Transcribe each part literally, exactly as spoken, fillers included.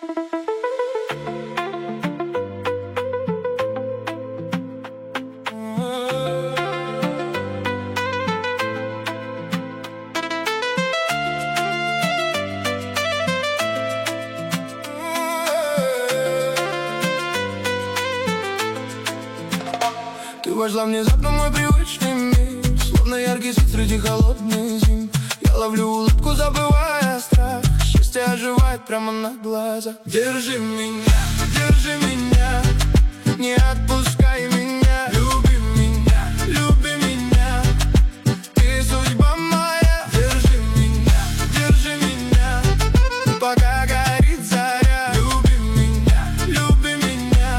Ты вошла внезапно в мой привычный мир, словно яркий свет среди холодных зим. Я ловлю улыбку, забывая страх. Счастье оживает прямо на глазах. Держи меня, держи меня, не отпускай меня. Люби меня, люби меня, ты судьба моя. Держи меня, держи меня, пока горит заря. Люби меня, люби меня,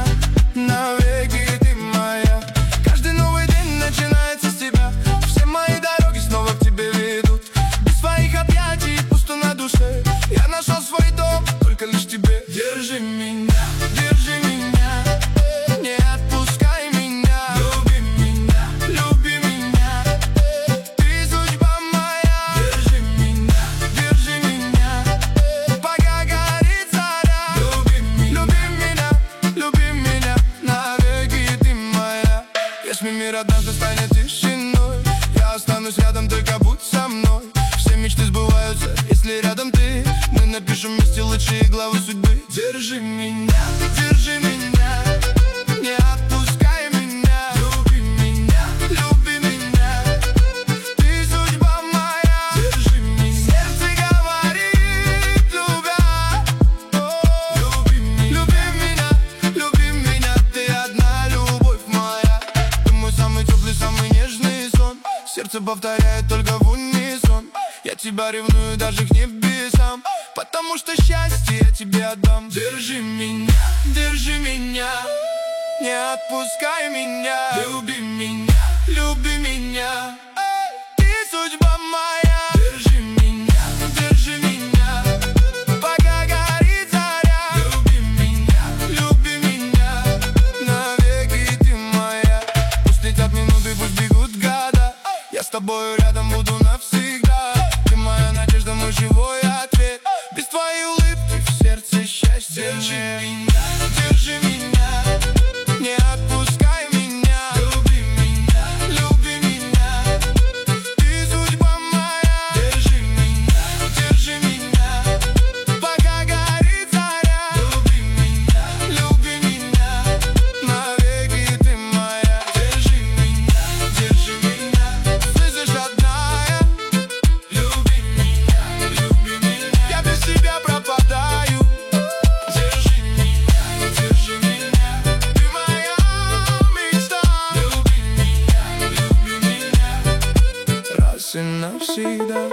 навеки ты моя. Каждый новый день начинается с тебя. Все мои дороги снова к тебе ведут. Без своих объятий пусто на душе. Я нашел свой дом только лишь тебе. Держи меня, держи меня, не отпускай меня. Люби меня, люби меня, ты судьба моя. Держи меня, держи меня, пока горит заря. Люби меня, люби меня, навеки ты моя. Если мир однажды станет тишиной, я останусь рядом, только будь со мной. Все мечты сбываются, если рядом ты. Мы напишем вместе лучшие главы судьбы. Держи меня, держи меня, не отпускай меня. Люби меня, люби меня, ты судьба моя. Держи меня, сердце говорит, любя. О, люби меня, люби меня, люби меня, ты одна любовь моя. Ты мой самый теплый, самый нежный сон. Сердце повторяет только в унисон. Я тебя ревную даже к небесам, потому что счастье я тебе отдам. Держи меня, держи меня, не отпускай меня. Люби меня, люби меня, ты судьба моя. Держи меня, держи меня, пока горит заря. Люби меня, люби меня, навеки ты моя. Пусть летят минуты, пусть бегут года, я с тобою рядом буду навсегда. Ты моя надежда, мой живой ответ. Без твоей улыбки в сердце счастья. Держи меня, держи меня, не отпускай меня. Люби меня, люби меня, ты судьба моя. Держи меня, держи меня, пока горит заря. Люби меня, люби меня, навеки ты моя. Держи меня, держи меня, слышишь, родная? Люби меня, люби меня, я без тебя пропадаю. Держи меня, держи меня, ты моя мечта. Люби меня, люби меня, раз и навсегда.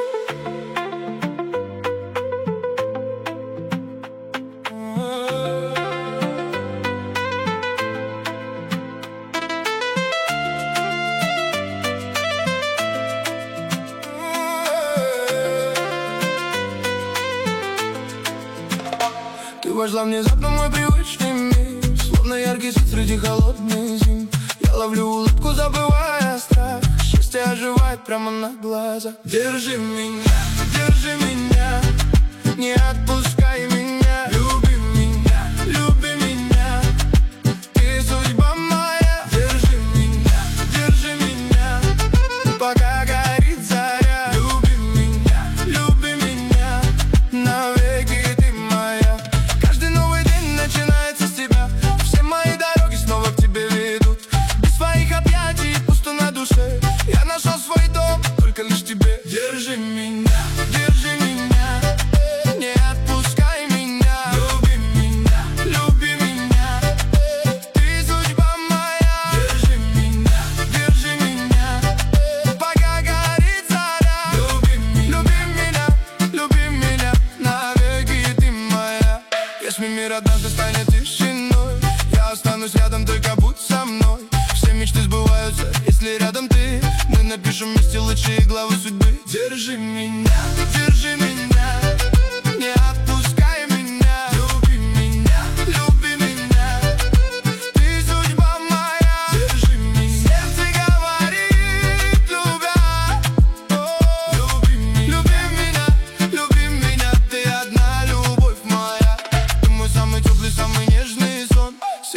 Ты вошла внезапно в мой привычный мир, словно яркий свет среди холодных зим. Я ловлю улыбку, забывая страх. Счастье оживает прямо на глазах. Держи меня, держи меня, не отпускай меня. Люби меня, люби меня, ты судьба моя. Держи меня, держи меня, пока горит заря. Люби меня, люби меня, навеки ты моя. Каждый новый день начинается с тебя. Все мои дороги снова к тебе ведут. Без своих объятий пусто на душе. Я нашел свой дом только лишь тебе. Держи меня, держи меня, не отпускай меня. Люби меня, люби меня, ты судьба моя. Держи меня, держи меня, пока горит заря. Люби меня, люби меня, люби меня, навеки ты моя. Если мир однажды станет тишиной, я останусь рядом, только будь со мной. Все мечты сбываются, если рядом ты. Мы напишем вместе лучшие главы судьбы. Держи меня, держи меня, не отпускай меня. Люби меня, люби меня, ты судьба моя. Держи меня, сердце говорит, любя. О, люби меня, люби меня, люби меня, ты одна любовь моя. Ты мой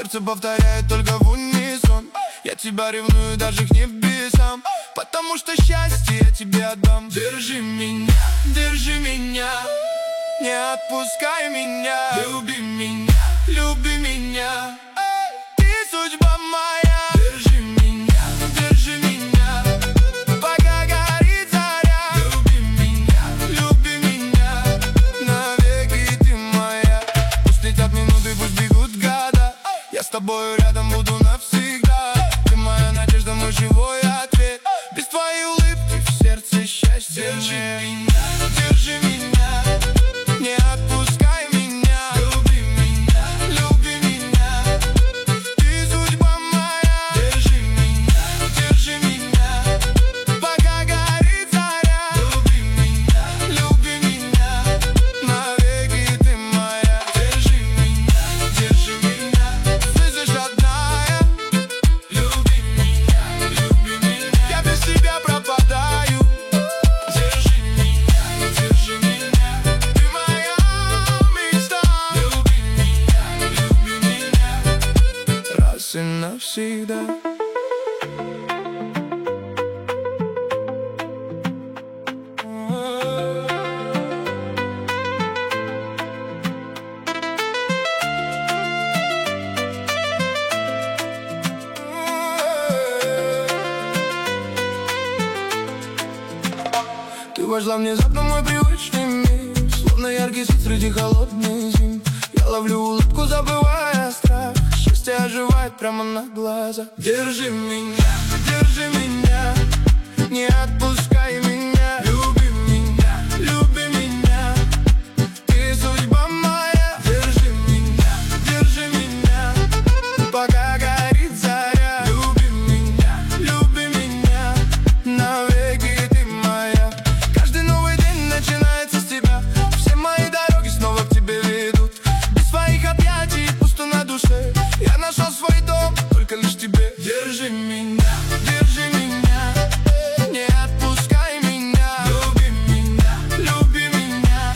Сердце повторяет только в унисон: я тебя ревную даже к небесам, потому что счастье я тебе отдам. Держи меня, держи меня, не отпускай меня. Люби меня, люби меня, ты судьба моя. Держи меня, держи меня, пока горит заря. Люби меня, люби меня, навеки ты моя. Пусть летят минуты, пусть бегут года, я с тобою рядом буду навсегда. Ты моя надежда, мой живой ответ. Без твоей улыбки в сердце счастья. Держи меня, держи меня, не отпускай меня. Люби меня, люби меня, ты судьба моя. Держи меня, держи меня, пока горит заря. Люби меня, люби меня, навеки ты моя. Держи меня, держи меня, слышишь, родная? Люби меня, люби меня, я без тебя пропадаю. Держи меня, держи меня, ты моя мечта. Люби меня, люби меня, раз и навсегда. Ты вошла внезапно в мой привычный мир, словно яркий свет среди холодных зим. Я ловлю улыбку, забывая страх, счастье оживает прямо на глазах. Держи меня, держи меня, не отпускай меня. Люби меня, люби меня, ты судьба моя. Держи меня, держи меня, пока горит заря. Люби меня, люби меня, навеки ты моя. Каждый новый день начинается с тебя, все мои дороги снова к тебе ведут. Без своих объятий пусто на душе, я нашел свой дом только лишь тебе. Держи меня, держи меня, не отпускай меня. Люби меня, люби меня,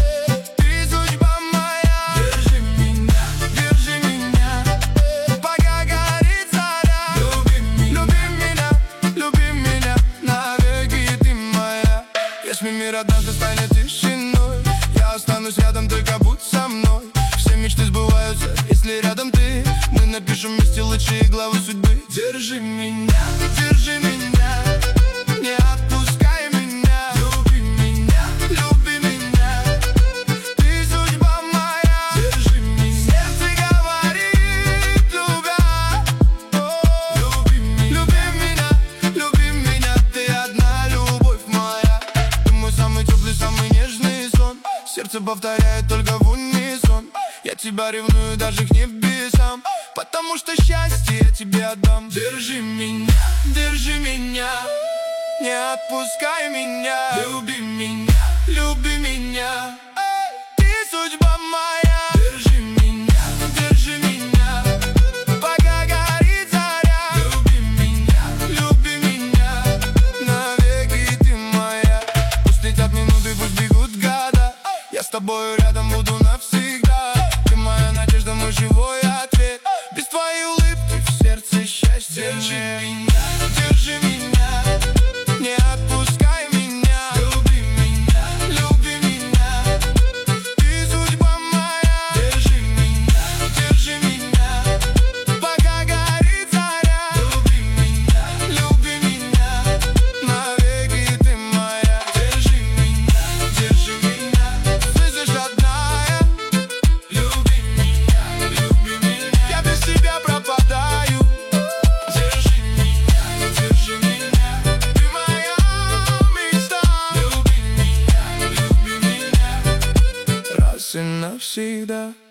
ты судьба моя. Держи меня, держи меня, пока горит заря. Люби меня, люби меня, навеки ты моя. Если мир однажды станет тишиной, я останусь рядом, только будь со мной. Все мечты сбываются, если рядом ты. Мы напишем вместе лучшие главы судьбы. Держи меня, держи меня, не отпускай меня. Люби меня, люби меня, ты судьба моя. Держи меня, сердце говорит, любя. О, люби меня, люби меня, люби меня, ты одна любовь моя. Ты мой самый теплый, самый нежный сон. Сердце повторяет только в унисон: я тебя ревную даже к небесам, потому что счастье я тебе отдам. Держи меня, держи меня, не отпускай меня. Люби меня, люби меня, ты судьба моя. Держи меня, держи меня, пока горит заря. Люби меня, люби меня, навеки ты моя. Пусть летят минуты, пусть бегут года, я с тобою рядом буду навсегда. Ты моя надежда, мой живой ответ. Без твоей улыбки в сердце счастье. Держи меня, держи меня, не отпускай меня. Люби меня, люби меня, ты судьба моя. Держи меня, держи меня, пока горит заря. Люби меня, люби меня, навеки ты моя. Держи меня, держи меня, слышишь, родная? Люби меня, люби меня, я без тебя пропадаю. Держи меня, держи меня, ты моя мечта. Люби меня, люби меня, раз и навсегда.